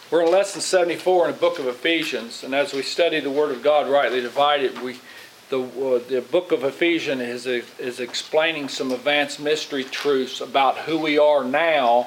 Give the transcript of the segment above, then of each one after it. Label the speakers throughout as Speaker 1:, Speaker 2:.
Speaker 1: We're in lesson 74 in the book of Ephesians, and as we study the Word of God rightly divided, the book of Ephesians is explaining some advanced mystery truths about who we are now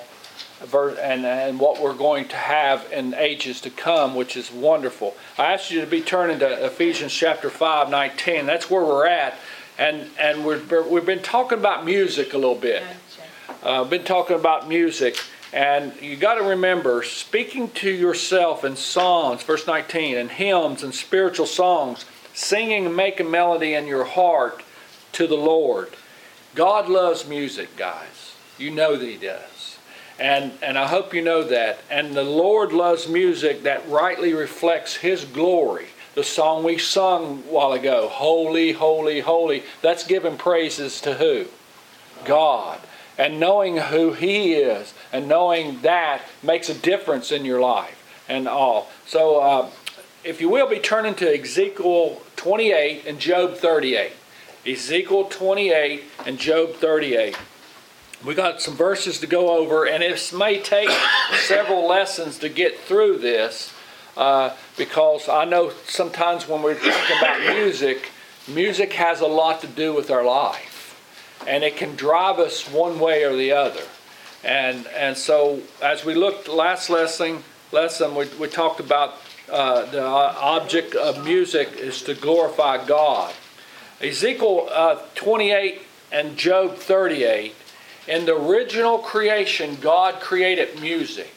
Speaker 1: and what we're going to have in ages to come, which is wonderful. I asked you to be turning to Ephesians chapter 5, 19. That's where we're at, and we've been talking about music a little bit. Been talking about music. And you got to remember, speaking to yourself in songs, verse 19, and hymns and spiritual songs, singing and making melody in your heart to the Lord. God loves music, guys. You know that He does. And I hope you know that. And the Lord loves music that rightly reflects His glory. The song we sung a while ago, Holy, Holy, Holy, that's giving praises to who? God. And knowing who He is and knowing that makes a difference in your life and all. So if you will, be turning to Ezekiel 28 and Job 38. Ezekiel 28 and Job 38. We got some verses to go over, and it may take several lessons to get through this because I know sometimes when we're talking about music, music has a lot to do with our life. And it can drive us one way or the other. And so as we looked last lesson we talked about the object of music is to glorify God. Ezekiel 28 and Job 38, in the original creation, God created music.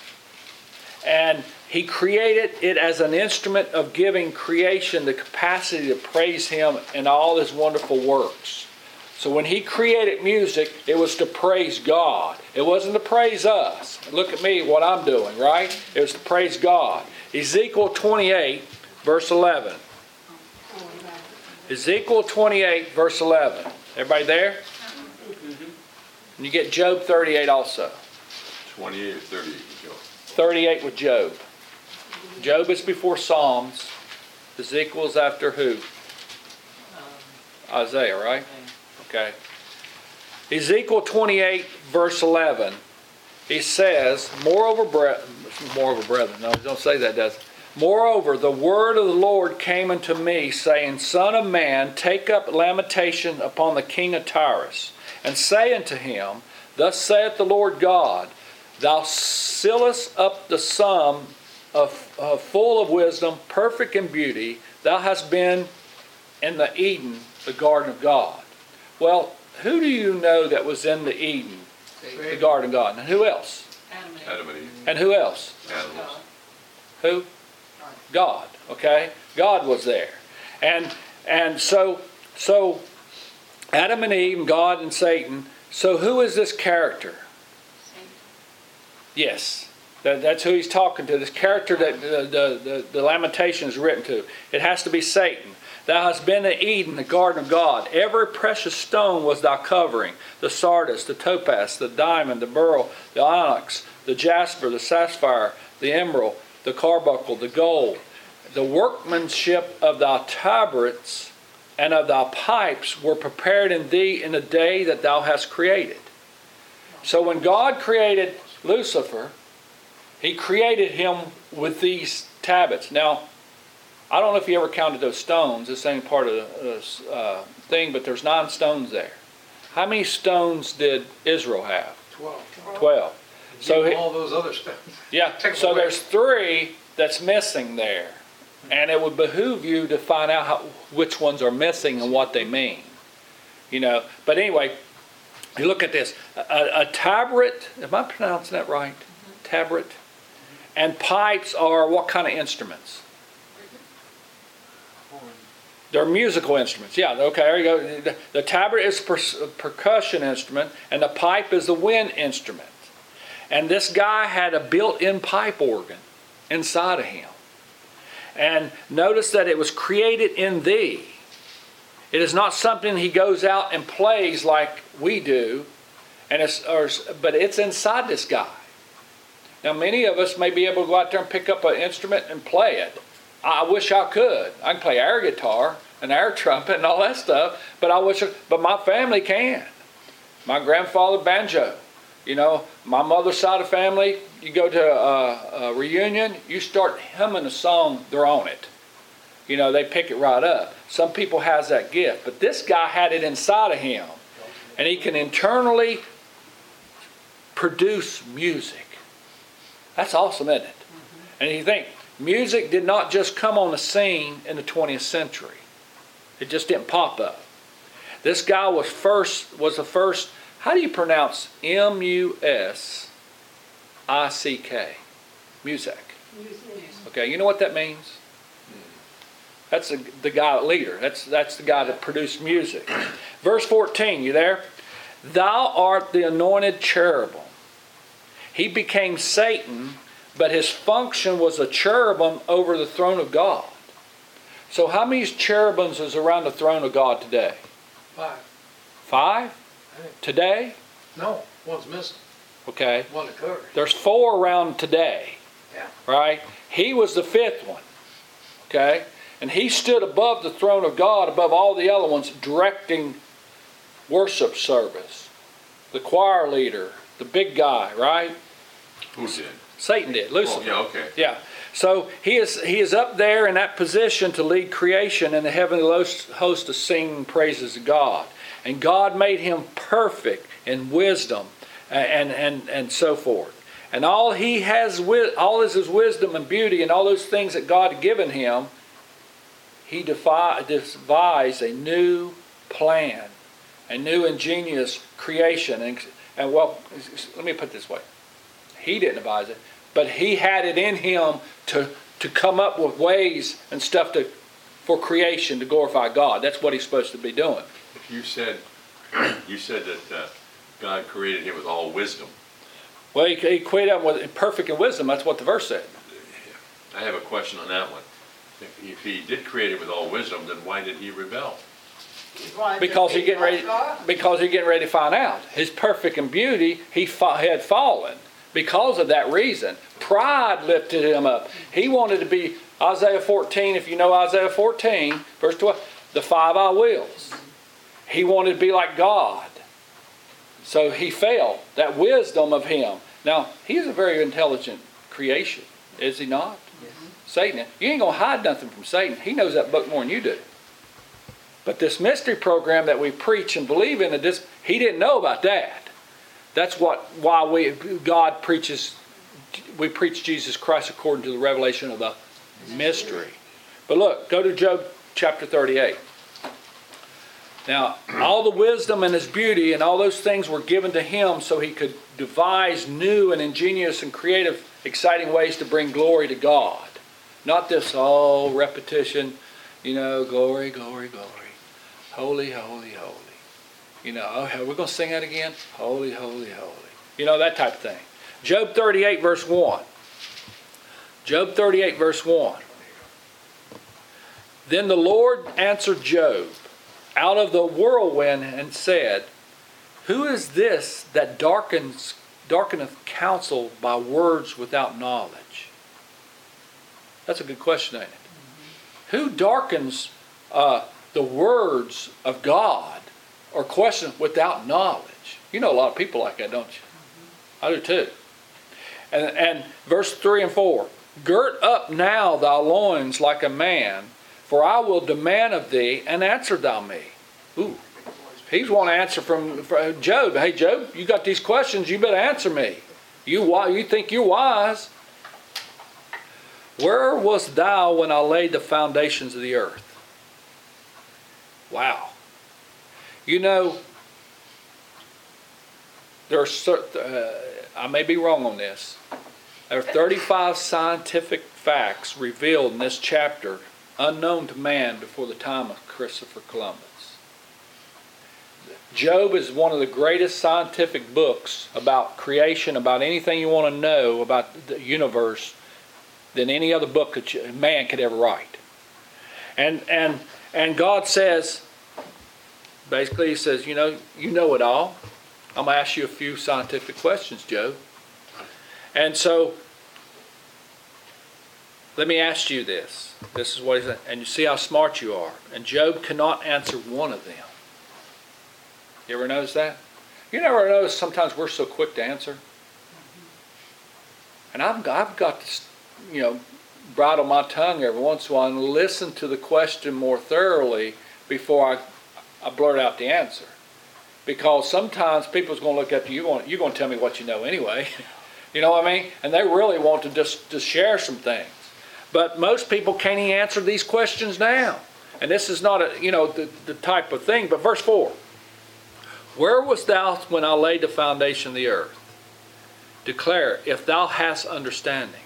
Speaker 1: And He created it as an instrument of giving creation the capacity to praise Him in all His wonderful works. So when He created music, it was to praise God. It wasn't to praise us. Look at me, what I'm doing, right? It was to praise God. Ezekiel 28, verse 11. Ezekiel 28, verse 11. Everybody there? And you get Job 38 also.
Speaker 2: 28 or 38 with Job?
Speaker 1: 38 with Job. Job is before Psalms. Ezekiel is after who? Isaiah, right? Okay. Ezekiel 28, verse 11. He says, Moreover, brethren. No, don't say that, does it? Moreover, the word of the Lord came unto me, saying, Son of man, take up lamentation upon the king of Tyrus, and say unto him, Thus saith the Lord God, Thou sealest up the sum of full of wisdom, perfect in beauty. Thou hast been in the Eden, the garden of God. Well, who do you know that was in the Eden, the garden of God? And who else?
Speaker 2: Adam and Eve.
Speaker 1: And who else?
Speaker 2: Animals.
Speaker 1: Who? God. Okay? God was there. And so Adam and Eve, and God and Satan. So who is this character?
Speaker 3: Satan.
Speaker 1: Yes. That's who he's talking to. This character that the Lamentation is written to. It has to be Satan. Thou hast been in Eden, the garden of God. Every precious stone was thy covering. The sardius, the topaz, the diamond, the beryl, the onyx, the jasper, the sapphire, the emerald, the carbuncle, the gold. The workmanship of thy tabrets and of thy pipes were prepared in thee in the day that thou hast created. So when God created Lucifer, He created him with these tablets. Now, I don't know if you ever counted those stones. This ain't part of the thing, but there's 9 stones there. How many stones did Israel have? 12.
Speaker 4: So all those other stones.
Speaker 1: Yeah. So there's 3 that's missing there, and it would behoove you to find out which ones are missing and what they mean. You know. But anyway, you look at this. A tabret. Am I pronouncing that right? Tabret. And pipes are what kind of instruments? They're musical instruments. Yeah, okay, there you go. The tabret is a percussion instrument, and the pipe is the wind instrument. And this guy had a built-in pipe organ inside of him. And notice that it was created in thee. It is not something he goes out and plays like we do, but it's inside this guy. Now, many of us may be able to go out there and pick up an instrument and play it. I wish I could. I can play air guitar and air trumpet and all that stuff, but my family can. My grandfather, banjo. You know, my mother's side of the family, you go to a reunion, you start humming a song, they're on it. You know, they pick it right up. Some people has that gift, but this guy had it inside of him. And he can internally produce music. That's awesome, isn't it? And you think, music did not just come on the scene in the 20th century. It just didn't pop up. This guy was the first, how do you pronounce M-U-S-I-C-K? Music. Okay, you know what that means? That's the guy, leader. That's the guy that produced music. Verse 14, you there? Thou art the anointed cherubim. He became Satan, but his function was a cherubim over the throne of God. So how many cherubims is around the throne of God today?
Speaker 4: 5.
Speaker 1: 5? Today?
Speaker 4: No, one's missing.
Speaker 1: Okay.
Speaker 4: One occurred.
Speaker 1: There's 4 around today.
Speaker 4: Yeah.
Speaker 1: Right? He was the 5th one. Okay? And he stood above the throne of God, above all the other ones, directing worship service. The choir leader, the big guy, right?
Speaker 2: Who did?
Speaker 1: Satan did. Lucifer.
Speaker 2: Oh, yeah, okay.
Speaker 1: Yeah. So he is up there in that position to lead creation, and the heavenly host to sing praises to God. And God made him perfect in wisdom and so forth. And all he has, all is his wisdom and beauty and all those things that God had given him. He devised a new plan, a new ingenious creation. And well, let me put it this way. He didn't devise it, but he had it in him to come up with ways and stuff for creation to glorify God. That's what he's supposed to be doing.
Speaker 2: You said that God created him with all wisdom.
Speaker 1: Well, he created him with perfect in wisdom. That's what the verse said.
Speaker 2: I have a question on that one. If he did create it with all wisdom, then why did he rebel?
Speaker 1: Because he's getting ready to find out. His perfect in beauty, he had fallen. Because of that reason, pride lifted him up. He wanted to be, Isaiah 14, if you know Isaiah 14, verse 12, the 5 I wills. He wanted to be like God. So he fell. That wisdom of him. Now, he's a very intelligent creation, is he not? Yes. Satan. You ain't going to hide nothing from Satan. He knows that book more than you do. But this mystery program that we preach and believe in, he didn't know about that. That's why God preaches, we preach Jesus Christ according to the revelation of the mystery. But look, go to Job chapter 38. Now, all the wisdom and his beauty and all those things were given to him so he could devise new and ingenious and creative, exciting ways to bring glory to God. Not this all repetition, glory, glory, glory. Holy, holy, holy. We're going to sing that again? Holy, holy, holy. That type of thing. Job 38 verse 1. Job 38 verse 1. Then the Lord answered Job out of the whirlwind and said, Who is this that darkeneth counsel by words without knowledge? That's a good question, ain't it? Who darkens the words of God or question without knowledge? You know a lot of people like that, don't you? I do too. And verse 3 and 4. Girt up now thy loins like a man, for I will demand of thee, and answer thou me. Ooh. He's want to answer from Job. Hey, Job, you got these questions, you better answer me. You think you're wise. Where wast thou when I laid the foundations of the earth? Wow. There are I may be wrong on this. There are 35 scientific facts revealed in this chapter unknown to man before the time of Christopher Columbus. Job is one of the greatest scientific books about creation, about anything you want to know about the universe than any other book that man could ever write. And God says, basically he says, you know it all. I'm going to ask you a few scientific questions, Job. And so, let me ask you this. This is what he said. And you see how smart you are. And Job cannot answer one of them. You ever notice that? You never notice sometimes we're so quick to answer? And I've got to, bridle my tongue every once in a while and listen to the question more thoroughly before I blurt out the answer. Because sometimes people's going to look at you, you're going to tell me what you know anyway. You know what I mean? And they really want to just share some things. But most people can't even answer these questions now. And this is not the type of thing. But verse 4. Where wast thou when I laid the foundation of the earth? Declare, if thou hast understanding.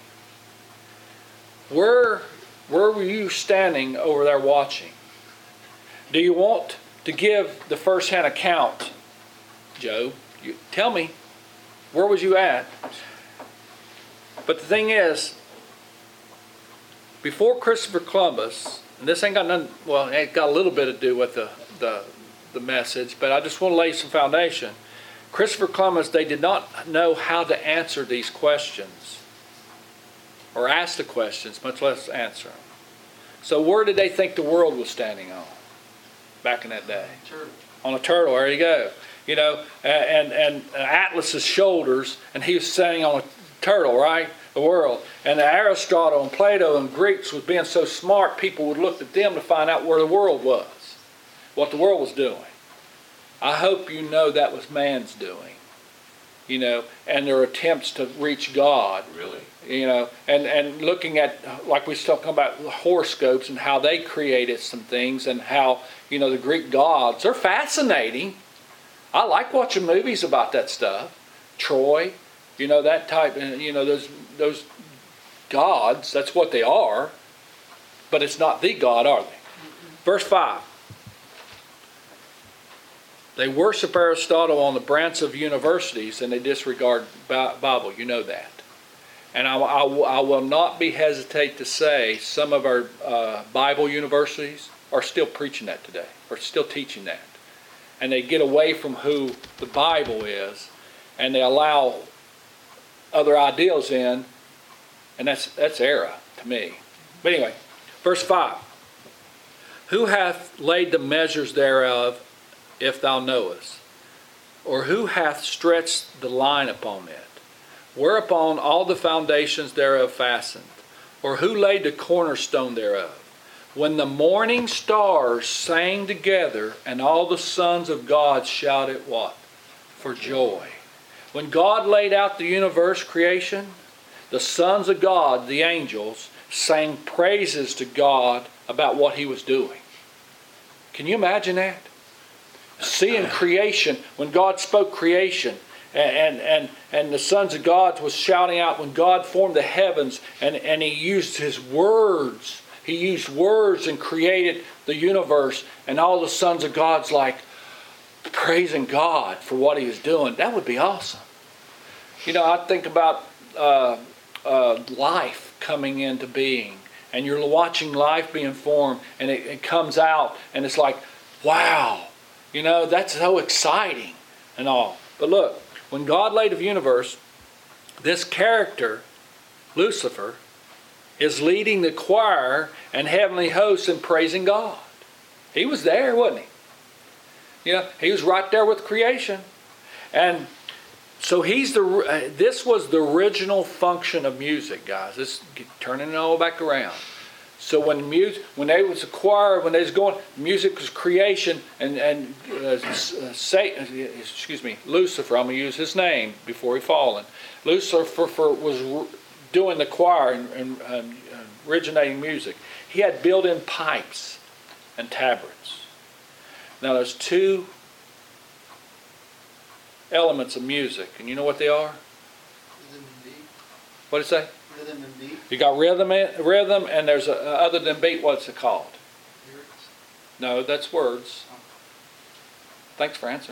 Speaker 1: Where were you standing over there watching? Do you want to give the first-hand account, Joe? Tell me, where was you at? But the thing is, before Christopher Columbus, and this ain't got nothing, well, it got a little bit to do with the message, but I just want to lay some foundation. Christopher Columbus, they did not know how to answer these questions or ask the questions, much less answer them. So where did they think the world was standing on back in that day?
Speaker 4: Turtle.
Speaker 1: On a turtle, there you go. And Atlas's shoulders, and he was standing on a turtle, right? The world. And Aristotle and Plato and Greeks was being so smart, people would look at them to find out where the world was, what the world was doing. I hope you know that was man's doing, and their attempts to reach God.
Speaker 2: Really?
Speaker 1: And looking at, like we was talking about horoscopes and how they created some things and how, the Greek gods, they're fascinating. I like watching movies about that stuff. Troy, that type, and those gods, that's what they are, but it's not the God, are they? Verse 5. They worship Aristotle on the branch of universities and they disregard Bible. You know that. And I will not be hesitate to say some of our Bible universities are still preaching that today, or still teaching that. And they get away from who the Bible is, and they allow other ideals in, and that's error to me. But anyway, verse 5. Who hath laid the measures thereof, if thou knowest? Or who hath stretched the line upon it? Whereupon all the foundations thereof fastened? Or who laid the cornerstone thereof? When the morning stars sang together, and all the sons of God shouted what? For joy. When God laid out the universe creation, the sons of God, the angels, sang praises to God about what He was doing. Can you imagine that? Seeing creation, when God spoke creation, and the sons of God was shouting out when God formed the heavens, and He used His words. He used words and created the universe, and all the sons of God's like praising God for what He was doing. That would be awesome. I think about life coming into being, and you're watching life being formed, and it comes out, and it's like, wow, that's so exciting and all. But look, when God laid the universe, this character, Lucifer, is leading the choir and heavenly hosts in praising God. He was there, wasn't he? He was right there with creation. And so this was the original function of music, guys. This turning it all back around. So when they was a choir, when they was going, music was creation, and Satan, Lucifer, I'm going to use his name before he fallen. Lucifer was doing the choir and originating music. He had built-in pipes and tabrets. Now there's two elements of music, and you know what they are?
Speaker 4: Rhythm and beat.
Speaker 1: What did it say?
Speaker 4: Rhythm and beat.
Speaker 1: You got rhythm, and there's other than beat. What's it called?
Speaker 4: Lyrics.
Speaker 1: No, that's words. Thanks for answering.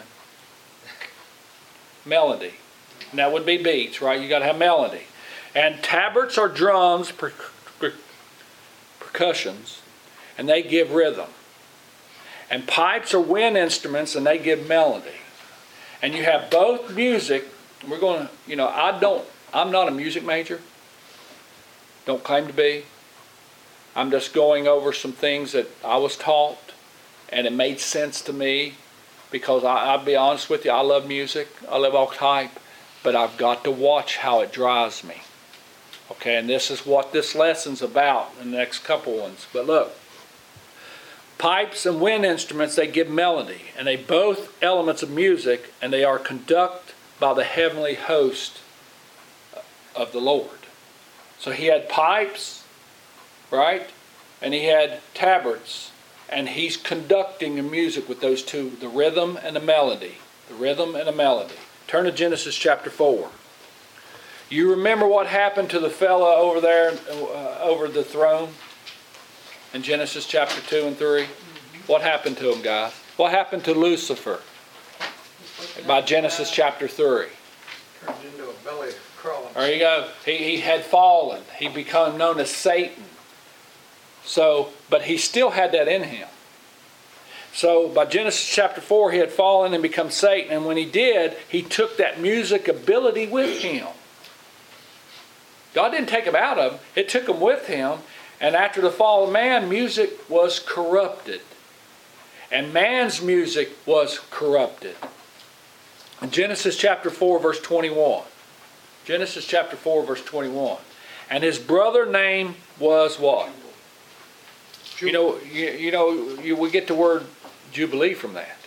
Speaker 1: Melody. And that would be beats, right? You got to have melody. And tabrets are drums, percussions, and they give rhythm. And pipes are wind instruments, and they give melody. And you have both music. We're going to, I'm not a music major. Don't claim to be. I'm just going over some things that I was taught, and it made sense to me. because I'll be honest with you, I love music. I love all type, but I've got to watch how it drives me. Okay, and this is what this lesson's about in the next couple ones. But look, pipes and wind instruments, they give melody, and they both elements of music, and they are conducted by the heavenly host of the Lord. So he had pipes, right? And he had tabrets, and he's conducting the music with those two, the rhythm and the melody. The rhythm and the melody. Turn to Genesis chapter 4. You remember what happened to the fella over there, over the throne? In Genesis chapter 2 and 3? What happened to him, guys? What happened to Lucifer? By Genesis chapter 3.
Speaker 4: Turned into a belly crawling.
Speaker 1: There you go. He had fallen. He became known as Satan. So, but he still had that in him. So by Genesis chapter 4, he had fallen and become Satan. And when he did, he took that music ability with him. God didn't take him out of him. It took him with him. And after the fall of man, music was corrupted. And man's music was corrupted. In Genesis chapter 4, verse 21. Genesis chapter 4, verse 21. And his brother name was what? We get the word Jubilee from that.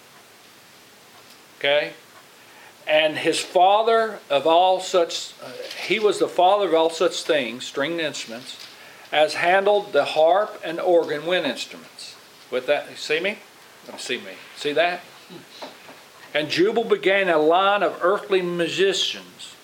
Speaker 1: Okay? And his father of all such, he was the father of all such things, stringed instruments, as handled the harp and organ wind instruments. With that, you see me? Let me see me. See that? And Jubal began a line of earthly musicians.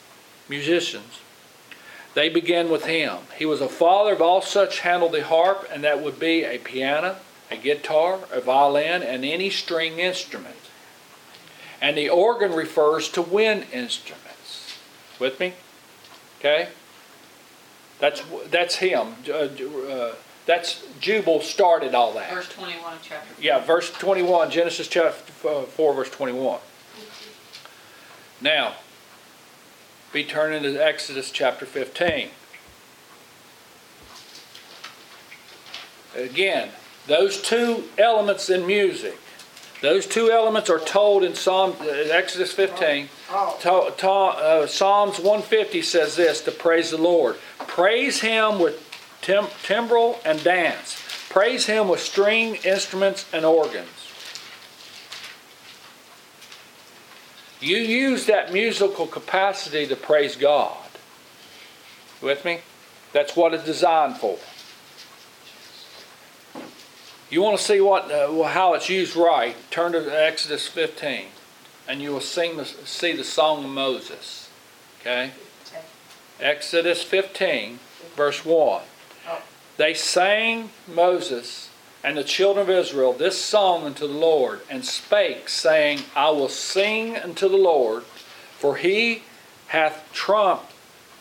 Speaker 1: They began with him. He was a father of all such handled the harp, and that would be a piano, a guitar, a violin, and any string instrument. And the organ refers to wind instruments. With me? Okay? That's him. That's Jubal started all that.
Speaker 3: Verse 21 of chapter 4.
Speaker 1: Yeah, verse 21, Genesis chapter 4, verse 21. Now, be turning to Exodus chapter 15. Again, those two elements in music, those two elements are told in Exodus 15. Psalms 150 says this, to praise the Lord. Praise him with timbrel and dance. Praise him with string instruments and organs. You use that musical capacity to praise God. With me? That's what it's designed for. You want to see how it's used right? Turn to Exodus 15, and you will see the Song of Moses. Okay? Exodus 15, verse 1. They sang, Moses and the children of Israel, this song unto the Lord, and spake, saying, I will sing unto the Lord, for he hath triumphed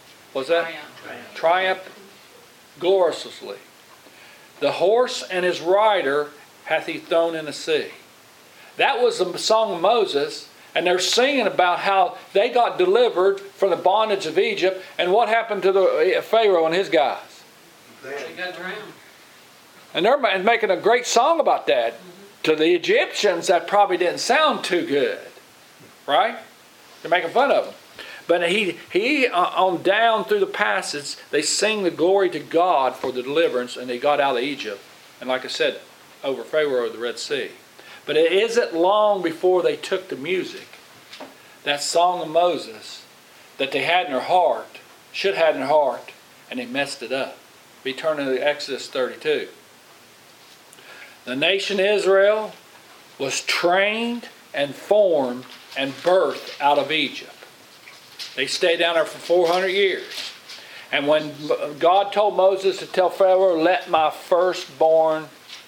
Speaker 1: gloriously. The horse and his rider hath he thrown in the sea. That was the song of Moses, and they're singing about how they got delivered from the bondage of Egypt, and what happened to the Pharaoh and his guys.
Speaker 3: They got drowned.
Speaker 1: And they're making a great song about that. To the Egyptians, that probably didn't sound too good. Right? They're making fun of him. But he on down through the passage, they sing the glory to God for the deliverance, and they got out of Egypt. And like I said, over Pharaoh of the Red Sea. But it isn't long before they took the music, that song of Moses, that they had in their heart, should have had in their heart, and they messed it up. Be turning to Exodus 32. The nation Israel was trained and formed and birthed out of Egypt. They stayed down there for 400 years. And when God told Moses to tell Pharaoh, let my firstborn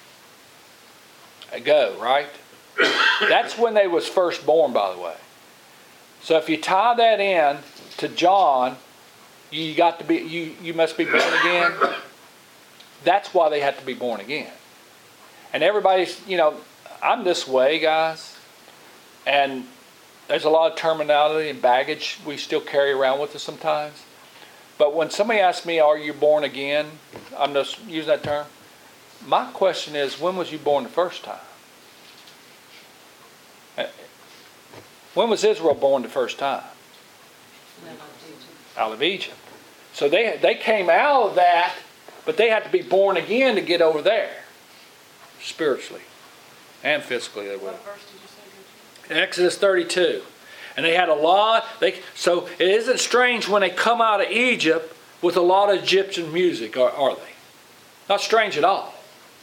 Speaker 1: go, right? That's when they was first born, by the way. So if you tie that in to John, you must be born again. That's why they had to be born again. And everybody's, I'm this way, guys. And there's a lot of terminology and baggage we still carry around with us sometimes. But when somebody asks me, are you born again? I'm just using that term. My question is, when was you born the first time? When was Israel born the first time? Out of Egypt. So they came out of that, but they had to be born again to get over there. Spiritually and physically they will.
Speaker 3: What verse did you say?
Speaker 1: Exodus 32. And they had a lot. So it isn't strange when they come out of Egypt with a lot of Egyptian music, are they? Not strange at all.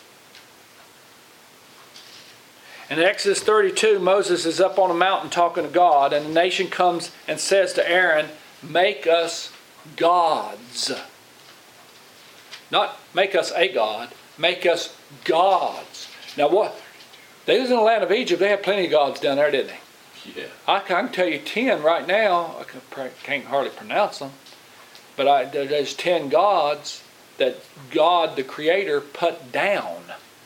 Speaker 1: In Exodus 32, Moses is up on a mountain talking to God, and the nation comes and says to Aaron, make us gods. Not make us a god, make us gods. Now what? They was in the land of Egypt, they had plenty of gods down there, didn't they?
Speaker 2: Yeah.
Speaker 1: I can tell you 10 right now. I can't hardly pronounce them. But there's 10 gods that God, the Creator, put down.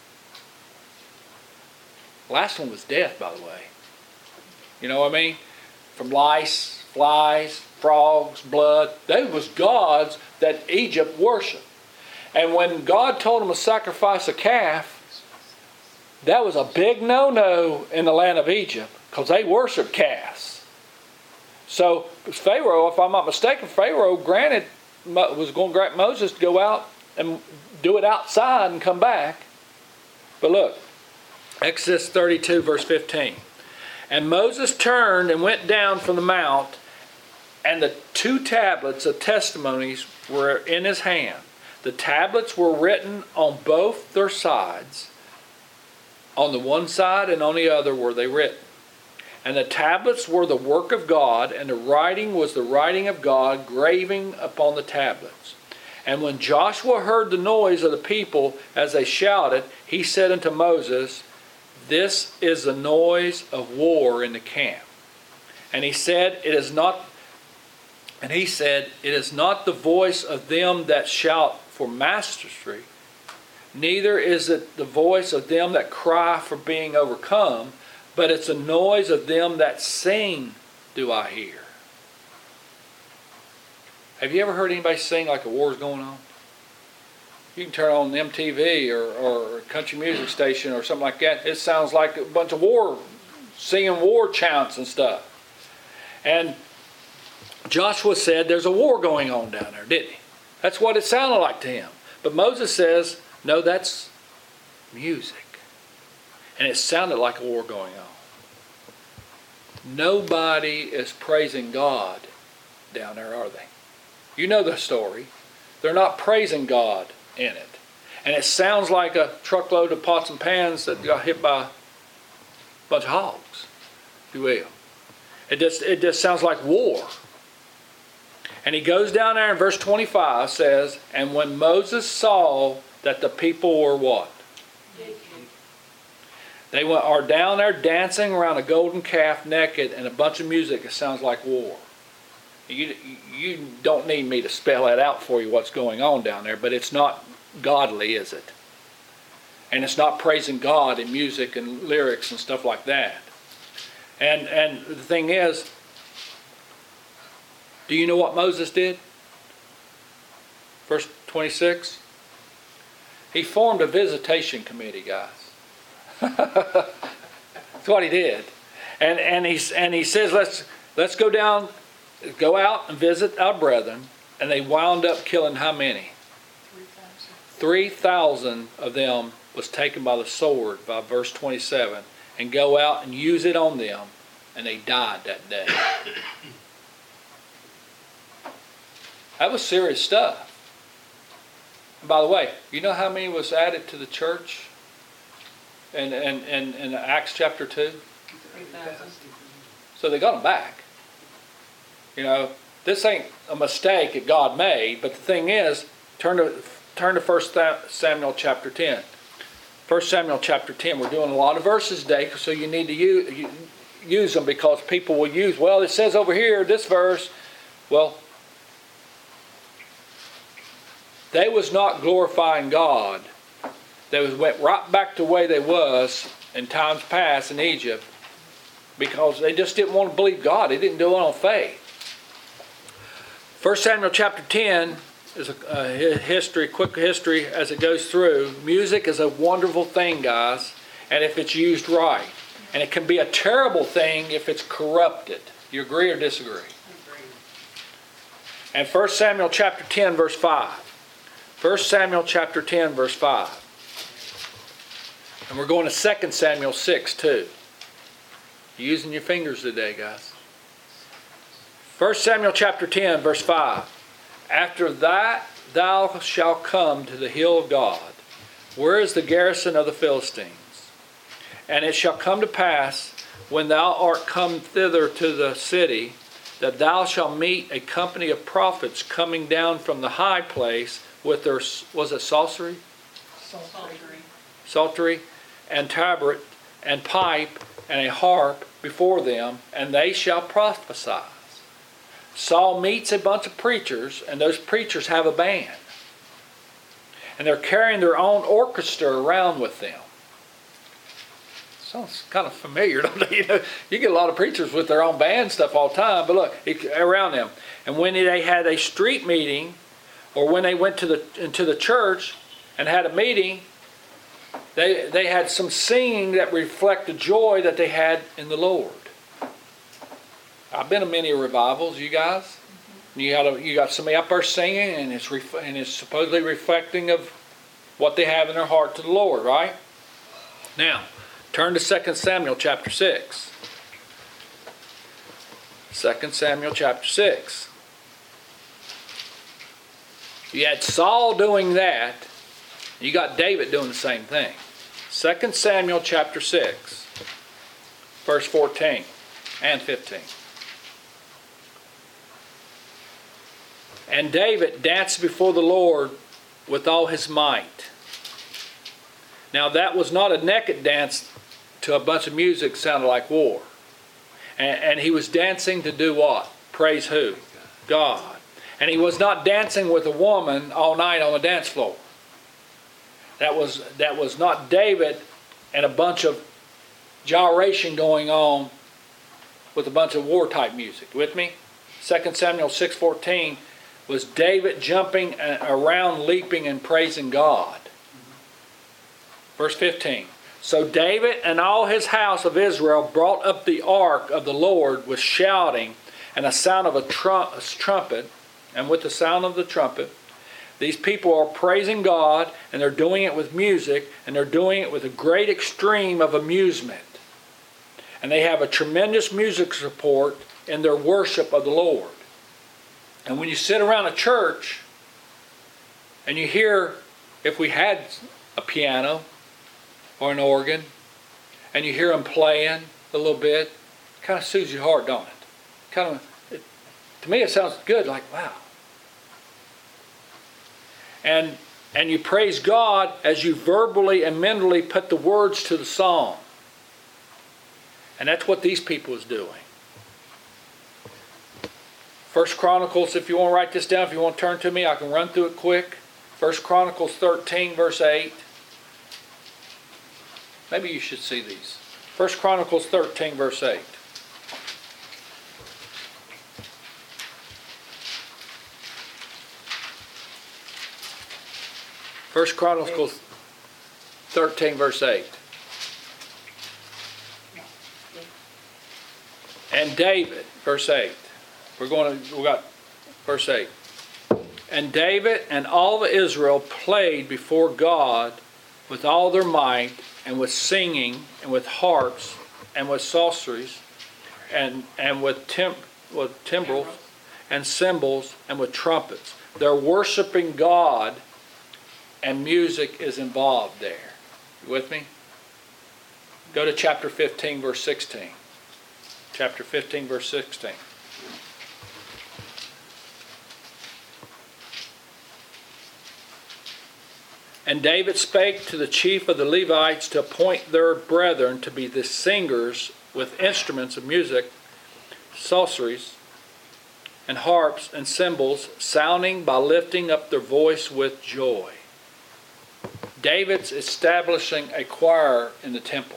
Speaker 1: Last one was death, by the way. You know what I mean? From lice, flies, frogs, blood. They was gods that Egypt worshipped. And when God told them to sacrifice a calf, that was a big no-no in the land of Egypt because they worshiped calves. So Pharaoh, if I'm not mistaken, Pharaoh was going to grant Moses to go out and do it outside and come back. But look, Exodus 32 verse 15. And Moses turned and went down from the mount, and the 2 tablets of testimonies were in his hand. The tablets were written on both their sides. On the one side and on the other were they written. And the tablets were the work of God, and the writing was the writing of God, graving upon the tablets. And when Joshua heard the noise of the people as they shouted, he said unto Moses, this is the noise of war in the camp. And he said, it is not the voice of them that shout for mastery, neither is it the voice of them that cry for being overcome, but it's the noise of them that sing do I hear. Have you ever heard anybody sing like a war's going on? You can turn on MTV or a country music station or something like that. It sounds like a bunch of war, singing war chants and stuff. And Joshua said there's a war going on down there, didn't he? That's what it sounded like to him. But Moses says, no, that's music. And it sounded like a war going on. Nobody is praising God down there, are they? You know the story. They're not praising God in it. And it sounds like a truckload of pots and pans that got hit by a bunch of hogs, if you will. It just sounds like war. And he goes down there in verse 25 says, and when Moses saw that the people were what? They are down there dancing around a golden calf naked and a bunch of music that sounds like war. You don't need me to spell that out for you what's going on down there, but it's not godly, is it? And it's not praising God in music and lyrics and stuff like that. And the thing is, do you know what Moses did? Verse 26. He formed a visitation committee, guys. That's what he did. And he says, let's go down, go out and visit our brethren. And they wound up killing how many? 3,000 of them was taken by the sword by verse 27. And go out and use it on them. And they died that day. That was serious stuff. And by the way, you know how many was added to the church in Acts chapter 2?
Speaker 3: 3,000.
Speaker 1: So they got them back. You know, this ain't a mistake that God made, but the thing is, turn to 1 Samuel chapter 10. 1 Samuel chapter 10. We're doing a lot of verses today, so you need to use them because people will use, well, it says over here, this verse. Well, they was not glorifying God. They went right back to the way they was in times past in Egypt because they just didn't want to believe God. They didn't do it on faith. 1 Samuel chapter 10 is a history, quick history as it goes through. Music is a wonderful thing, guys, and if it's used right. And it can be a terrible thing if it's corrupted. You agree or disagree? And 1 Samuel chapter 10, verse 5. 1 Samuel chapter 10, verse 5. And we're going to 2 Samuel 6, too. You're using your fingers today, guys. 1 Samuel chapter 10, verse 5. After that thou shalt come to the hill of God, where is the garrison of the Philistines. And it shall come to pass, when thou art come thither to the city, that thou shalt meet a company of prophets coming down from the high place with their, was it psaltery? Psaltery, and tabret, and pipe, and a harp before them, and they shall prophesy. Saul meets a bunch of preachers, and those preachers have a band. And they're carrying their own orchestra around with them. Sounds kind of familiar, don't they? You get a lot of preachers with their own band stuff all the time, but look, around them. And when they had a street meeting, or when they went into the church and had a meeting, they had some singing that reflected joy that they had in the Lord. I've been to many revivals, you guys. You got somebody up there singing, and it's supposedly reflecting of what they have in their heart to the Lord, right? Now, turn to 2 Samuel chapter 6. 2 Samuel chapter 6. You had Saul doing that. You got David doing the same thing. 2 Samuel chapter 6, verse 14 and 15. And David danced before the Lord with all his might. Now that was not a naked dance to a bunch of music sounded like war. And he was dancing to do what? Praise who? God. And he was not dancing with a woman all night on the dance floor. That was not David and a bunch of gyration going on with a bunch of war type music. With me? 2 Samuel 6:14 was David jumping around, leaping and praising God. Verse 15. So David and all his house of Israel brought up the ark of the Lord with shouting and a sound of a trumpet. And with the sound of the trumpet, these people are praising God, and they're doing it with music, and they're doing it with a great extreme of amusement. And they have a tremendous music support in their worship of the Lord. And when you sit around a church and you hear, if we had a piano or an organ, and you hear them playing a little bit, it kind of soothes your heart, don't it? To me it sounds good, like wow. And you praise God as you verbally and mentally put the words to the song. And that's what these people is doing. 1 Chronicles, if you want to write this down, if you want to turn to me, I can run through it quick. 1 Chronicles 13, verse 8. Maybe you should see these. 1 Chronicles 13, verse 8. First Chronicles 13, verse 8. And David, verse 8. We got verse 8. And David and all the Israel played before God with all their might, and with singing, and with harps, and with psalteries, and with timbrels, and cymbals, and with trumpets. They're worshiping God, and music is involved there. You with me? Go to chapter 15, verse 16. Chapter 15, verse 16. And David spake to the chief of the Levites to appoint their brethren to be the singers with instruments of music, psalteries, and harps and cymbals, sounding by lifting up their voice with joy. David's establishing a choir in the temple.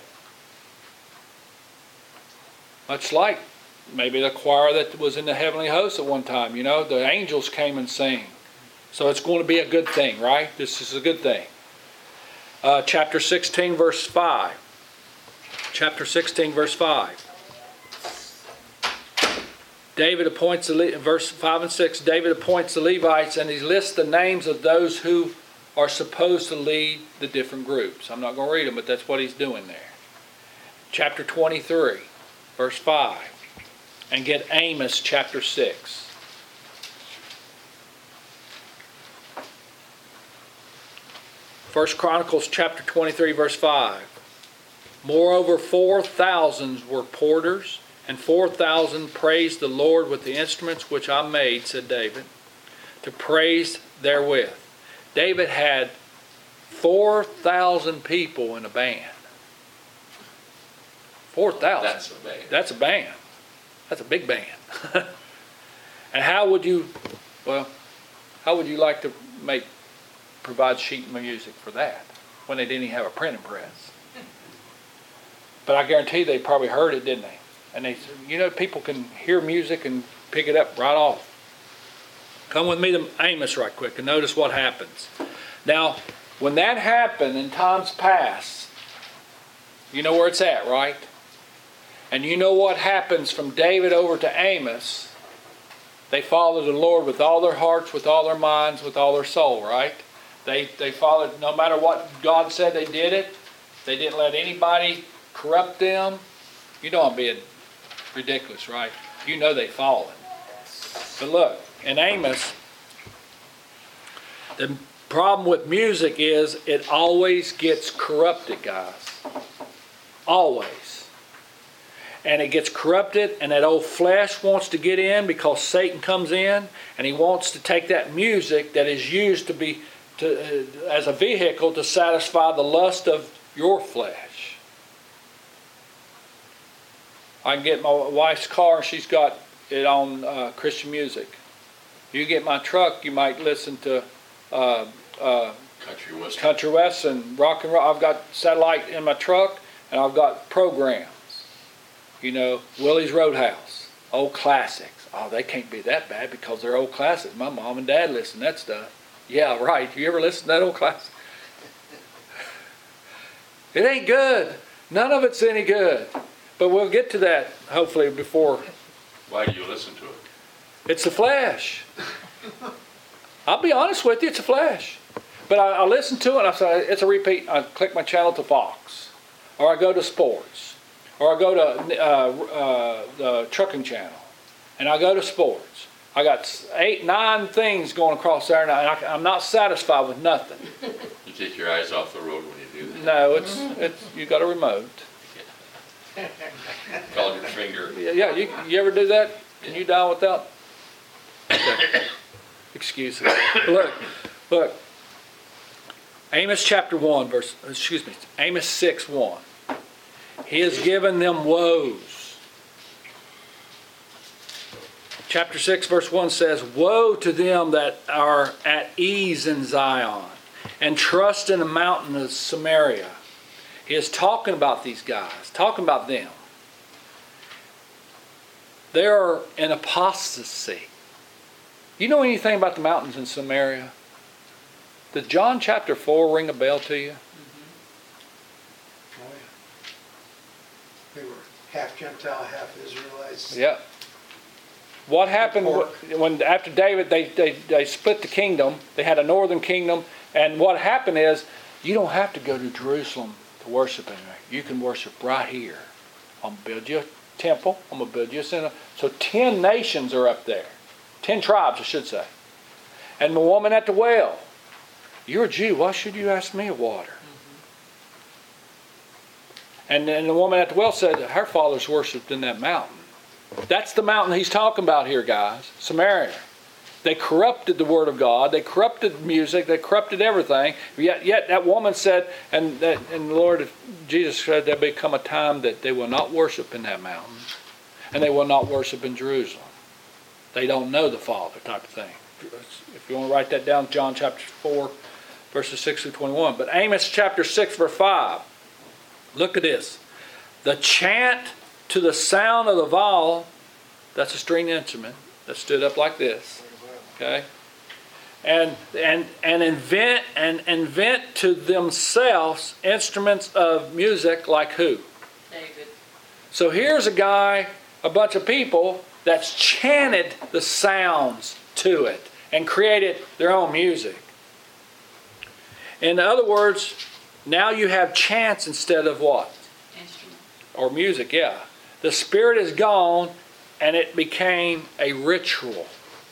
Speaker 1: Much like maybe the choir that was in the heavenly host at one time. You know, the angels came and sang. So it's going to be a good thing, right? This is a good thing. Chapter 16, verse 5. chapter 16, verse 5. David appoints verse 5 and 6. David appoints the Levites, and he lists the names of those who are supposed to lead the different groups. I'm not going to read them, but that's what he's doing there. Chapter 23, verse 5. And get Amos chapter 6. First Chronicles chapter 23, verse 5. Moreover, 4,000 were porters, and 4,000 praised the Lord with the instruments which I made, said David, to praise therewith. David had 4,000 people in a band. 4,000.
Speaker 2: That's a band.
Speaker 1: That's a band. That's a big band. And how would you like to provide sheet music for that when they didn't even have a printing press? But I guarantee they probably heard it, didn't they? And they said, people can hear music and pick it up right off. Come with me to Amos right quick and notice what happens. Now, when that happened in times past, you know where it's at, right? And you know what happens from David over to Amos. They followed the Lord with all their hearts, with all their minds, with all their soul, right? They followed, no matter what God said, they did it. They didn't let anybody corrupt them. You know I'm being ridiculous, right? You know they've fallen. But look, in Amos, the problem with music is it always gets corrupted, guys. Always. And it gets corrupted, and that old flesh wants to get in because Satan comes in, and he wants to take that music that is used as a vehicle to satisfy the lust of your flesh. I can get my wife's car, and she's got it on Christian music. You get my truck, you might listen to country western, rock and roll. I've got satellite in my truck, and I've got programs. Willie's Roadhouse, old classics. Oh, they can't be that bad because they're old classics. My mom and dad listen to that stuff. Yeah, right. You ever listen to that old classic? It ain't good. None of it's any good. But we'll get to that, hopefully, before.
Speaker 2: Why do you listen to it?
Speaker 1: It's the flesh. I'll be honest with you, it's the flesh. But I listen to it, and I say, it's a repeat. I click my channel to Fox. Or I go to sports. Or I go to the trucking channel. And I go to sports. I got 8, 9 things going across there, and I'm not satisfied with nothing.
Speaker 2: You take your eyes off the road when you do that?
Speaker 1: No, it's you got a remote.
Speaker 2: Call your finger.
Speaker 1: Yeah, you ever do that? Can you dial without? Okay. Excuses. Look. Amos chapter 1, Amos 6, 1. He has given them woes. Chapter 6, verse 1 says, woe to them that are at ease in Zion and trust in the mountain of Samaria. He is talking about these guys, talking about them. They are in apostasy. You know anything about the mountains in Samaria? Did John chapter 4 ring a bell to you?
Speaker 4: Oh, yeah. They were half Gentile, half Israelites.
Speaker 1: Yeah. What happened when after David, they split the kingdom. They had a northern kingdom. And what happened is, you don't have to go to Jerusalem to worship anywhere. You can worship right here. I'm going to build you a temple. I'm going to build you a center. So 10 nations are up there. 10 tribes, I should say. And the woman at the well. You're a Jew. Why should you ask me of water? And then the woman at the well said that her fathers worshipped in that mountain. That's the mountain he's talking about here, guys. Samaria. They corrupted the Word of God. They corrupted music. They corrupted everything. Yet that woman said, and the Lord Jesus said, there'll become a time that they will not worship in that mountain. And they will not worship in Jerusalem. They don't know the Father, type of thing. If you want to write that down, John chapter 4, verses 6 through 21. But Amos chapter 6, verse 5. Look at this. The chant to the sound of the viol, that's a string instrument that stood up like this. Okay? And invent to themselves instruments of music like who?
Speaker 3: David.
Speaker 1: So here's a guy, a bunch of people that's chanted the sounds to it and created their own music. In other words, now you have chants instead of what?
Speaker 3: Instrument.
Speaker 1: Or music, yeah. The spirit is gone and it became a ritual.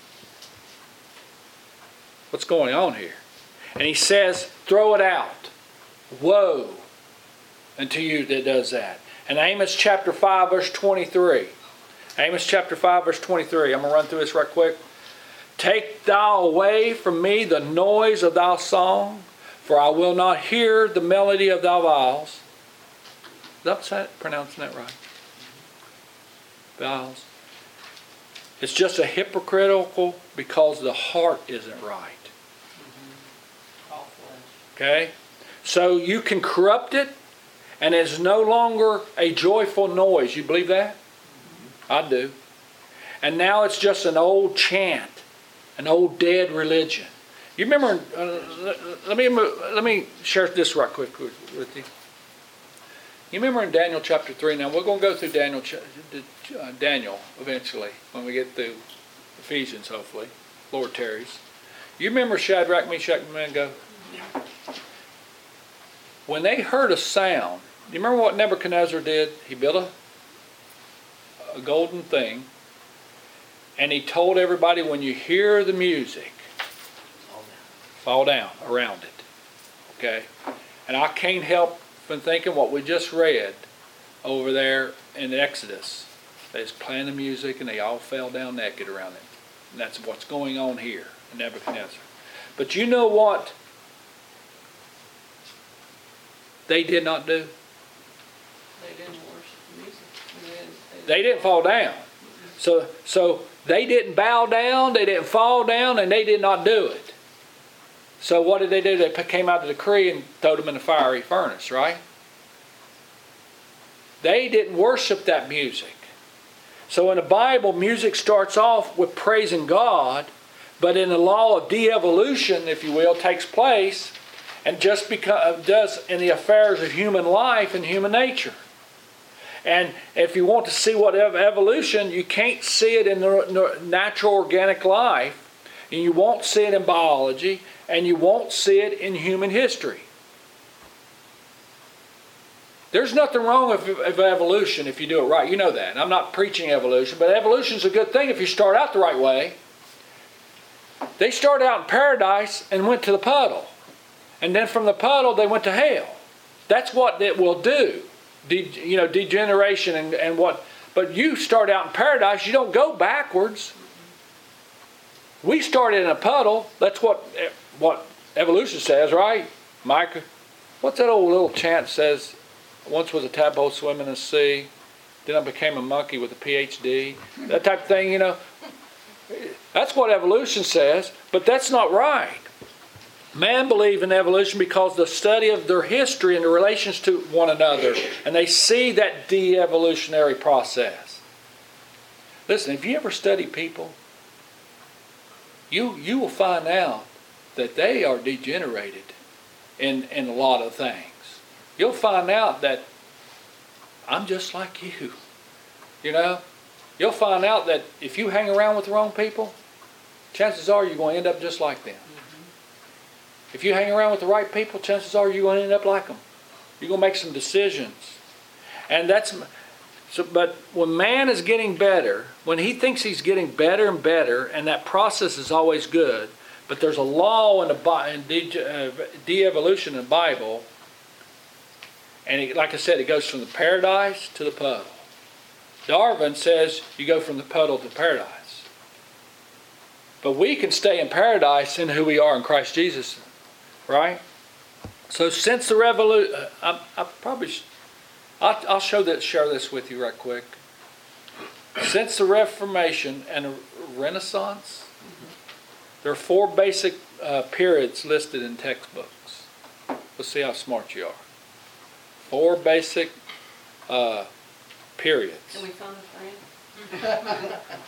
Speaker 1: What's going on here? And he says, throw it out. Woe unto you that does that. And Amos chapter 5 verse 23. Amos chapter 5 verse 23. I'm going to run through this right quick. Take thou away from me the noise of thy song, for I will not hear the melody of thy vowels. Is that pronouncing that right? Vowels. It's just a hypocritical because the heart isn't right.
Speaker 3: All flesh.
Speaker 1: Okay? So you can corrupt it and it's no longer a joyful noise. You believe that? I do. And now it's just an old chant, an old dead religion. You remember, let me share this right quick with you. You remember in Daniel chapter 3, now we're going to go through Daniel eventually when we get through Ephesians hopefully, Lord tarries. You remember Shadrach, Meshach, and Abednego? When they heard a sound, you remember what Nebuchadnezzar did? He built a golden thing and he told everybody, when you hear the music, fall down around it. Okay? And I can't help from thinking what we just read over there in Exodus. They was playing the music and they all fell down naked around it. And that's what's going on here in Nebuchadnezzar. But you know what they did not do?
Speaker 3: They didn't worship the music.
Speaker 1: They didn't fall down. So they didn't bow down, they didn't fall down, and they did not do it. So what did they do? They came out of the decree and threw them in the fiery furnace, right? They didn't worship that music. So in the Bible, music starts off with praising God, but in the law of de-evolution, if you will, takes place and just does in the affairs of human life and human nature. And if you want to see what evolution, you can't see it in the natural organic life, and you won't see it in biology, and you won't see it in human history. There's nothing wrong with evolution if you do it right. You know that. And I'm not preaching evolution, but evolution's a good thing if you start out the right way. They started out in paradise and went to the puddle. And then from the puddle they went to hell. That's what it will do. Degeneration and what. But you start out in paradise, you don't go backwards. We started in a puddle. That's what evolution says, right? Micah, what's that old little chant says? Once was a tadpole swimming in the sea. Then I became a monkey with a PhD. That type of thing, you know. That's what evolution says, but that's not right. Man believe in evolution because of the study of their history and the relations to one another. And they see that de-evolutionary process. Listen, if you ever study people, you will find out that they are degenerated in a lot of things. You'll find out that I'm just like you. You know? You'll find out that if you hang around with the wrong people, chances are you're going to end up just like them. If you hang around with the right people, chances are you're going to end up like them. You're going to make some decisions. And but when man is getting better, when he thinks he's getting better and better, and that process is always good, but there's a law in de-evolution in the Bible, and like I said, it goes from the paradise to the puddle. Darwin says you go from the puddle to paradise. But we can stay in paradise in who we are in Christ Jesus. Right? So since the revolution, I'll share this with you right quick. Since the Reformation and the Renaissance, there are 4 basic periods listed in textbooks. Let's see how smart you are. 4 basic periods.
Speaker 3: Can we phone a friend?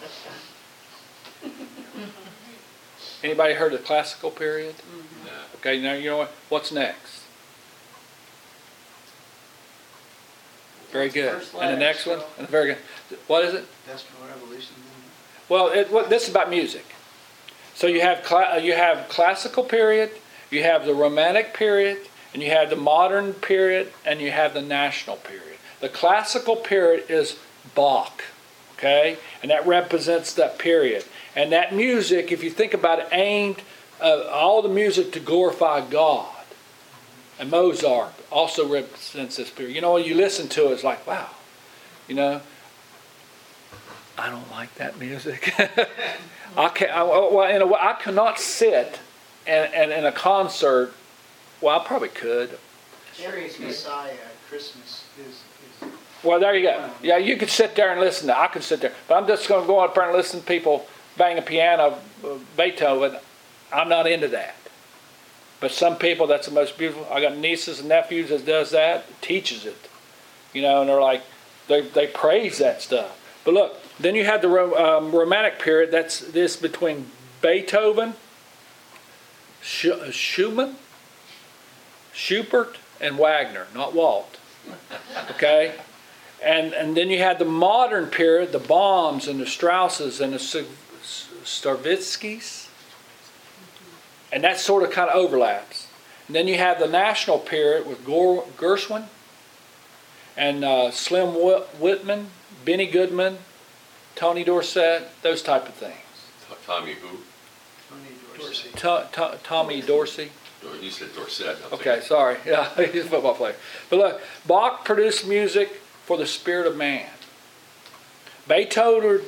Speaker 1: Anybody heard of the classical period?
Speaker 2: No.
Speaker 1: Okay, now you know what? What's next? Very good.
Speaker 3: First
Speaker 1: And the
Speaker 3: letter.
Speaker 1: next one? And very good. What is it?
Speaker 5: Industrial Revolution.
Speaker 1: Well, this is about music. So you have classical period, you have the Romantic period, and you have the modern period, and you have the national period. The classical period is Bach, okay? And that represents that period. And that music, if you think about it, aimed all the music to glorify God. And Mozart also represents this period. You know, when you listen to it, it's like, wow, you know, I don't like that music. I cannot sit and in a concert. Well, I probably could.
Speaker 5: Mary's Messiah, Christmas is
Speaker 1: Well, there you go. Yeah, you could sit there and listen to. I could sit there, but I'm just going to go up there and listen to people bang a piano, Beethoven. I'm not into that. But some people, that's the most beautiful. I got nieces and nephews that does that, teaches it, you know, and they're like, they praise that stuff. But look, then you have the Romantic period. That's this between Beethoven, Schumann, Schubert, and Wagner, not Walt. Okay? And then you had the modern period, the Bohms and the Strausses and the Stravinskys. And that sort of kind of overlaps. And then you have the national period with Gershwin and Slim Whitman, Benny Goodman, Tony Dorsett, those type of things.
Speaker 2: Tommy who?
Speaker 5: Dorsey.
Speaker 1: Tommy Dorsey.
Speaker 2: You said Dorset.
Speaker 1: Okay, sorry. Yeah, he's a football player. But look, Bach produced music for the spirit of man. Beethoven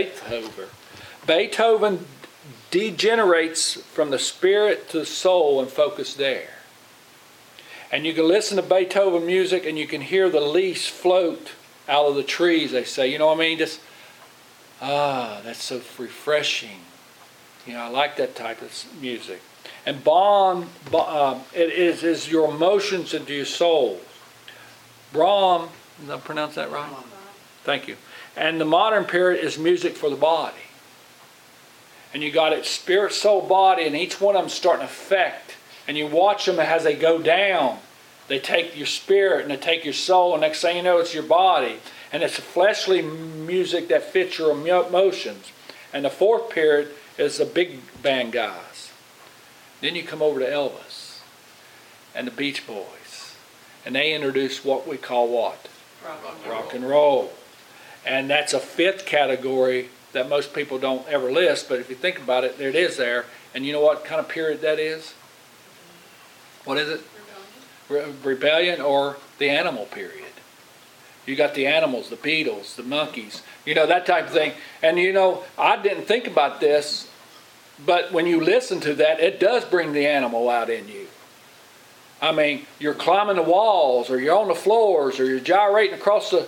Speaker 1: degenerates from the spirit to the soul and focus there. And you can listen to Beethoven music and you can hear the leaves float out of the trees, they say. You know what I mean? Just, that's so refreshing. You know, I like that type of music. And it is your emotions into your soul. Brahm, did I pronounce that right? Thank you. And the modern period is music for the body. And you got it spirit, soul, body, and each one of them starting to affect. And you watch them as they go down. They take your spirit and they take your soul, and next thing you know, it's your body. And it's fleshly music that fits your emotions. And the fourth period is the big band guys. Then you come over to Elvis and the Beach Boys. And they introduce what we call what? Rock and roll. And that's a fifth category that most people don't ever list, but if you think about it, there it is there. And you know what kind of period that is? What is it? Rebellion or the animal period. You got the animals, the Beatles, the monkeys, you know, that type of thing. And you know, I didn't think about this, but when you listen to that, it does bring the animal out in you. I mean, you're climbing the walls, or you're on the floors, or you're gyrating across the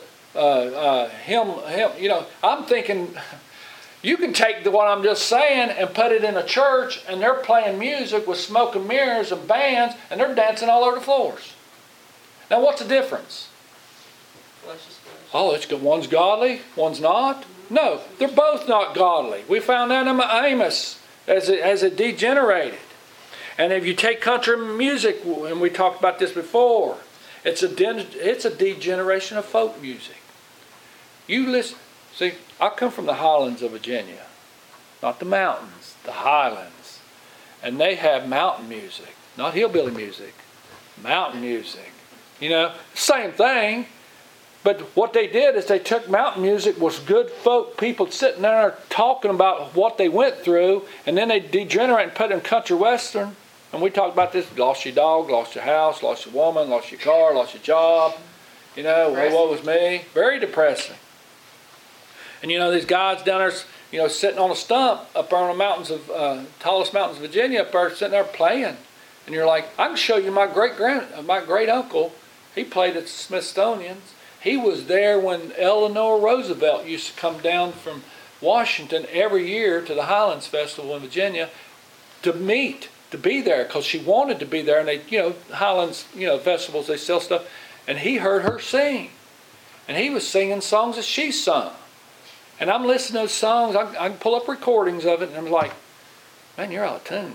Speaker 1: you know, I'm thinking, you can take what I'm just saying and put it in a church, and they're playing music with smoke and mirrors and bands, and they're dancing all over the floors. Now, what's the difference?
Speaker 3: Flesh is flesh.
Speaker 1: Oh, it's good. One's godly, one's not. No, they're both not godly. We found that in Amos as it degenerated. And if you take country music, and we talked about this before, it's a degeneration of folk music. You listen. See, I come from the highlands of Virginia, not the mountains, the highlands. And they have mountain music, not hillbilly music, mountain music. You know, same thing. But what they did is they took mountain music, was good folk people sitting there talking about what they went through, and then they degenerate and put in country western. And we talked about this, lost your dog, lost your house, lost your woman, lost your car, lost your job. You know, well, what was me? Very depressing. And you know, these guys down there, you know, sitting on a stump up there on the mountains of, tallest mountains of Virginia, up there sitting there playing. And you're like, I can show you my great uncle. He played at the Smithsonian's. He was there when Eleanor Roosevelt used to come down from Washington every year to the Highlands Festival in Virginia to be there, because she wanted to be there. And they, you know, Highlands, you know, festivals, they sell stuff. And he heard her sing. And he was singing songs that she sung. And I'm listening to those songs. I can pull up recordings of it, and I'm like, man, you're out of tune,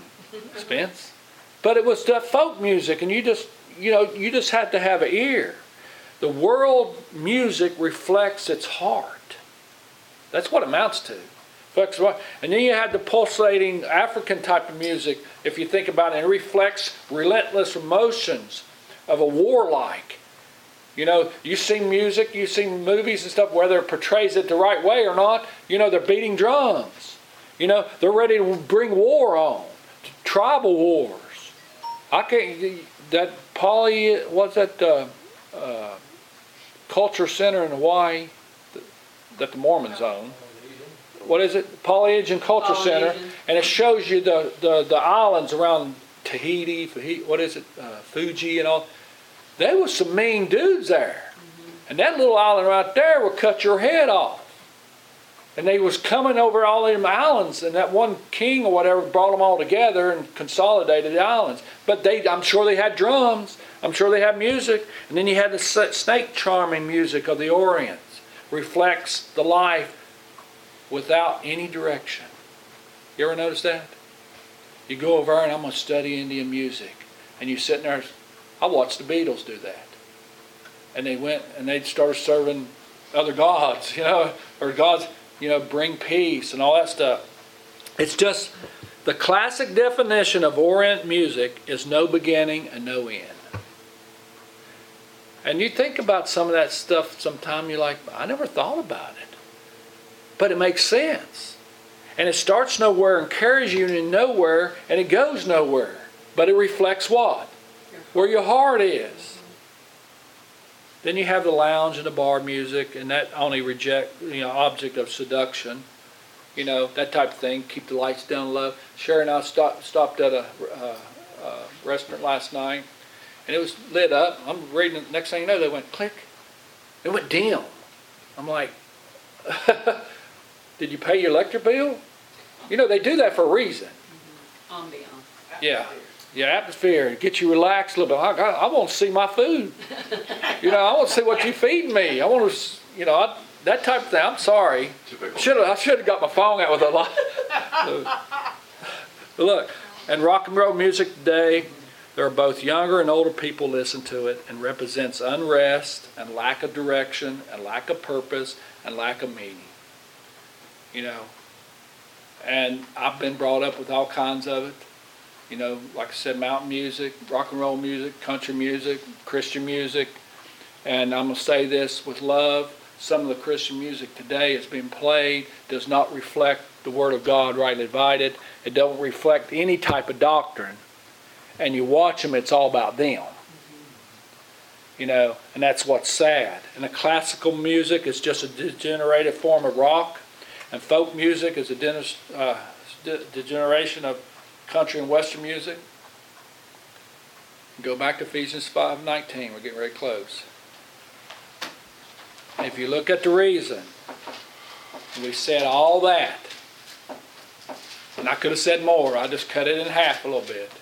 Speaker 1: Spence. But it was that folk music, and you just had to have an ear. The world music reflects its heart. That's what it amounts to. And then you had the pulsating African type of music, if you think about it, it reflects relentless emotions of a warlike. You know, you see music, you see movies and stuff, whether it portrays it the right way or not, you know, they're beating drums. You know, they're ready to bring war on, tribal wars. I can't, that what's that culture center in Hawaii that the Mormons own? What is it? Polynesian Culture Center, and it shows you the islands around Tahiti, what is it, Fuji and all. There was some mean dudes there. And that little island right there would cut your head off. And they was coming over all them islands, and that one king or whatever brought them all together and consolidated the islands. But I'm sure they had drums. I'm sure they had music. And then you had the snake charming music of the Orient. Reflects the life without any direction. You ever notice that? You go over and I'm going to study Indian music. And you sit there, I watched the Beatles do that. And they went and they started serving other gods, you know, or gods, you know, bring peace and all that stuff. It's just, the classic definition of Orient music is no beginning and no end. And you think about some of that stuff sometime, you're like, I never thought about it. But it makes sense. And it starts nowhere and carries you to nowhere, and it goes nowhere. But it reflects what? Where your heart is. Then you have the lounge and the bar music, and that only object of seduction. You know, that type of thing. Keep the lights down low. Sherry and I stopped at a restaurant last night, and it was lit up. I'm reading it. Next thing you know, they went click. It went dim. I'm like, did you pay your electric bill? You know, they do that for a reason.
Speaker 3: Ambiance.
Speaker 1: Yeah. Yeah, atmosphere. Get you relaxed a little bit. I want to see my food. You know, I want to see what you feed me. I want to, you know, that type of thing. I'm sorry. I should have got my phone out with a lot. But look, and rock and roll music today, there are both younger and older people listen to it, and represents unrest and lack of direction and lack of purpose and lack of meaning. You know, and I've been brought up with all kinds of it. You know, like I said, mountain music, rock and roll music, country music, Christian music. And I'm going to say this with love. Some of the Christian music today that's being played does not reflect the Word of God rightly divided. It don't reflect any type of doctrine. And you watch them, it's all about them. You know, and that's what's sad. And the classical music is just a degenerated form of rock. And folk music is a degeneration of country and western music. Go back to Ephesians 5:19. We're getting very close. If you look at the reason, we said all that, and I could have said more. I just cut it in half a little bit.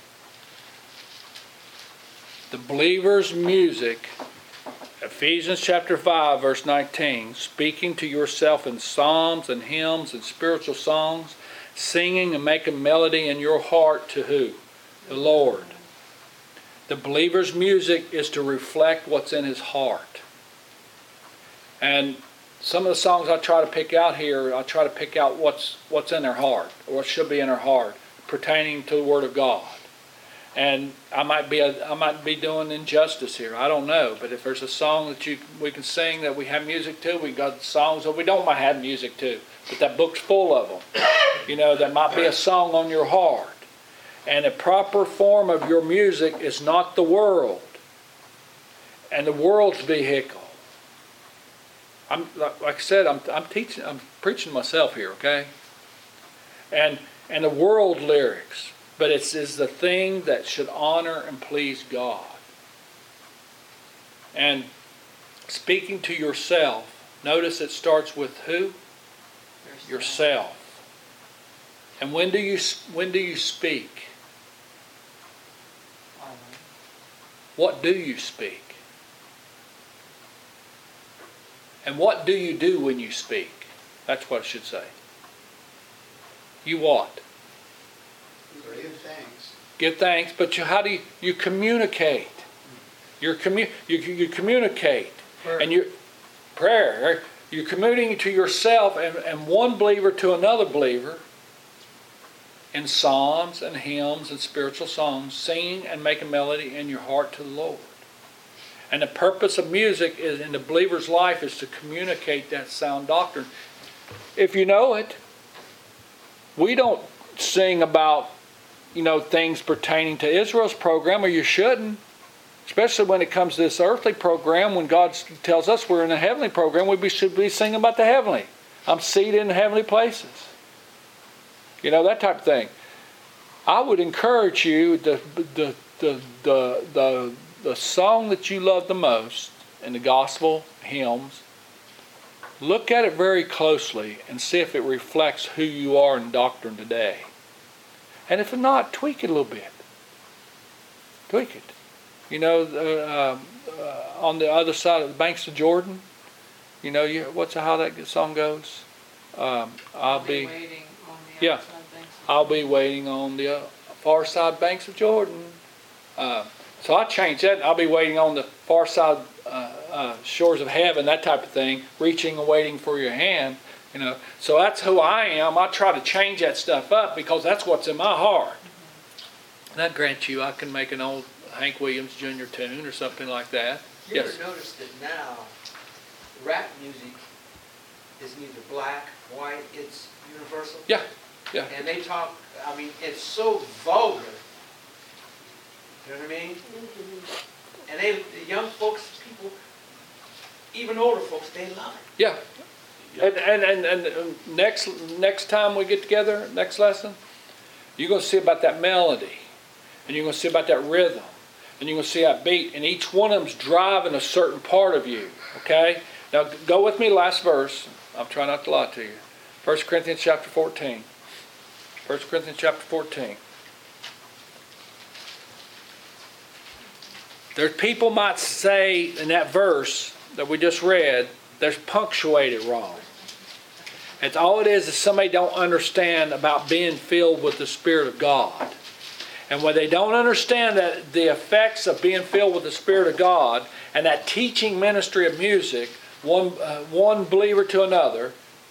Speaker 1: The believer's music, Ephesians chapter 5, verse 19, speaking to yourself in psalms and hymns and spiritual songs, singing and making melody in your heart to who? The Lord. The believer's music is to reflect what's in his heart. And some of the songs I try to pick out here, I try to pick out what's in their heart, or what should be in their heart, pertaining to the Word of God. And I might be doing injustice here. I don't know. But if there's a song that we can sing that we have music to, we got songs that we don't might have music to. But that book's full of them. You know, there might be a song on your heart. And the proper form of your music is not the world and the world's vehicle. Like I said, I'm preaching to myself here, okay? And the world lyrics. But it is the thing that should honor and please God. And speaking to yourself, notice it starts with who? Yourself. And when do you speak? What do you speak? And what do you do when you speak? That's what I should say. You what?
Speaker 5: Give thanks.
Speaker 1: Give thanks, but how do you communicate? You communicate. And prayer, you're communicating to yourself and one believer to another believer in psalms and hymns and spiritual songs, singing and making melody in your heart to the Lord. And the purpose of music is in the believer's life is to communicate that sound doctrine. If you know it, we don't sing about, things pertaining to Israel's program, or you shouldn't. Especially when it comes to this earthly program, when God tells us we're in a heavenly program, we should be singing about the heavenly. I'm seated in heavenly places. That type of thing. I would encourage you, the song that you love the most in the gospel hymns, look at it very closely and see if it reflects who you are in doctrine today. And if not, tweak it a little bit. Tweak it. On the other side of the banks of Jordan, how that song goes? I'll be
Speaker 3: waiting on the
Speaker 1: yeah.
Speaker 3: outside banks of
Speaker 1: I'll be waiting on the far side banks of Jordan. So I changed that. I'll be waiting on the far side shores of heaven, that type of thing, reaching and waiting for your hand. So that's who I am. I try to change that stuff up because that's what's in my heart. And I grant you, I can make an old Hank Williams Jr. tune or something like that.
Speaker 6: You
Speaker 1: Yes.
Speaker 6: ever notice that now rap music is neither black, white, it's universal?
Speaker 1: Yeah. Yeah.
Speaker 6: And they talk, it's so vulgar. You know what I mean? And the young folks, people, even older folks, they love it.
Speaker 1: Yeah. And next time we get together, next lesson, you're going to see about that melody. And you're going to see about that rhythm. And you're going to see that beat. And each one of them's driving a certain part of you. Okay? Now go with me last verse. I'm trying not to lie to you. 1 Corinthians chapter 14. 1 Corinthians chapter 14. There's people might say in that verse that we just read, there's punctuated wrong. It's all it is somebody don't understand about being filled with the Spirit of God. And when they don't understand that the effects of being filled with the Spirit of God and that teaching ministry of music, one believer to another,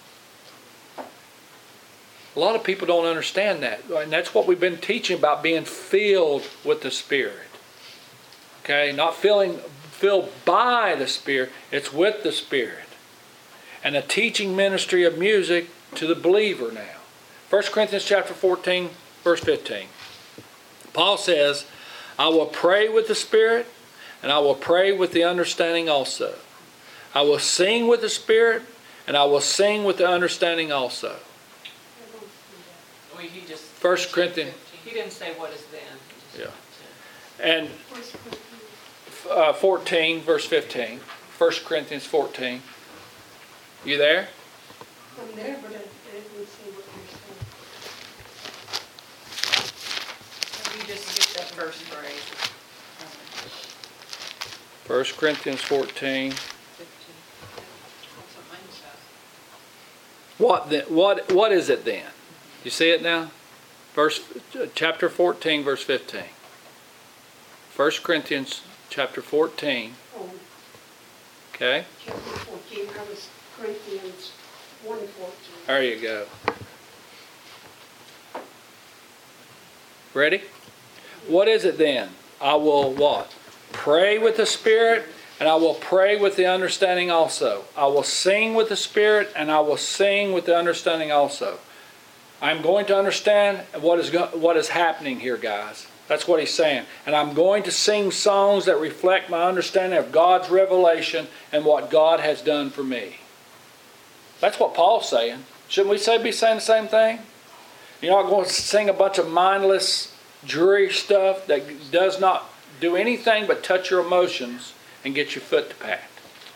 Speaker 1: a lot of people don't understand that. And that's what we've been teaching about being filled with the Spirit. Okay? Not filled by the Spirit, it's with the Spirit. And a teaching ministry of music to the believer now. 1 Corinthians chapter 14, verse 15. Paul says, I will pray with the Spirit, and I will pray with the understanding also. I will sing with the Spirit, and I will sing with the understanding also.
Speaker 3: Well, he just.
Speaker 1: 1 Corinthians.
Speaker 3: He didn't say what is then. He just
Speaker 1: And 14, verse 15. 1 Corinthians 14. You there?
Speaker 7: I'm there, but I didn't see what you're saying.
Speaker 3: You just skipped that first phrase.
Speaker 1: 1 Corinthians 14.
Speaker 3: 15. That's what mine says.
Speaker 1: What is it then? You see it now? Chapter 14, verse 15. 1 Corinthians chapter 14.
Speaker 7: Oh,
Speaker 1: Okay?
Speaker 7: chapter 14, I was Corinthians 1:14.
Speaker 1: There you go. Ready? What is it then? I will what? Pray with the Spirit, and I will pray with the understanding also. I will sing with the Spirit, and I will sing with the understanding also. I'm going to understand what is happening here, guys. That's what he's saying. And I'm going to sing songs that reflect my understanding of God's revelation and what God has done for me. That's what Paul's saying. Shouldn't we be saying the same thing? You're not going to sing a bunch of mindless, dreary stuff that does not do anything but touch your emotions and get your foot to pat.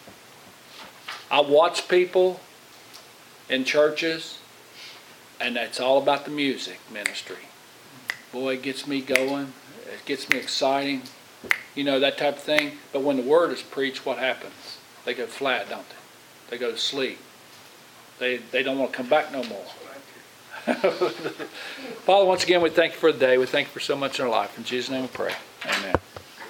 Speaker 1: I watch people in churches, and it's all about the music ministry. Boy, it gets me going. It gets me exciting. That type of thing. But when the word is preached, what happens? They go flat, don't they? They go to sleep. They don't want to come back no more. Father, once again, we thank you for the day. We thank you for so much in our life. In Jesus' name we pray. Amen.